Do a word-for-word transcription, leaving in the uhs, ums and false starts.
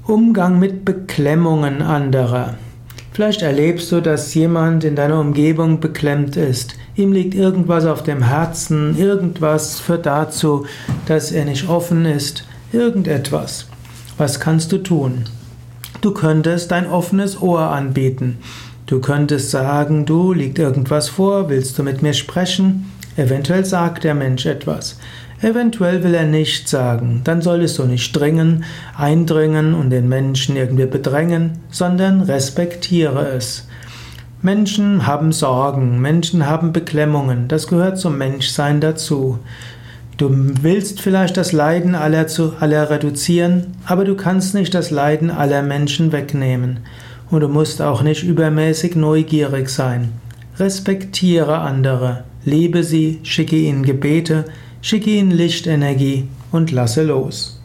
Umgang mit Beklemmungen anderer. Vielleicht erlebst du, dass jemand in deiner Umgebung beklemmt ist. Ihm liegt irgendwas auf dem Herzen, irgendwas führt dazu, dass er nicht offen ist, irgendetwas. Was kannst du tun? Du könntest dein offenes Ohr anbieten. Du könntest sagen, du, liegt irgendwas vor, willst du mit mir sprechen? Eventuell sagt der Mensch etwas. Eventuell will er nichts sagen. Dann solltest du nicht dringen, eindringen und den Menschen irgendwie bedrängen, sondern respektiere es. Menschen haben Sorgen, Menschen haben Beklemmungen, das gehört zum Menschsein dazu. Du willst vielleicht das Leiden aller, zu, aller reduzieren, aber du kannst nicht das Leiden aller Menschen wegnehmen. Und du musst auch nicht übermäßig neugierig sein. Respektiere andere, liebe sie, schicke ihnen Gebete, schicke ihnen Lichtenergie und lasse los.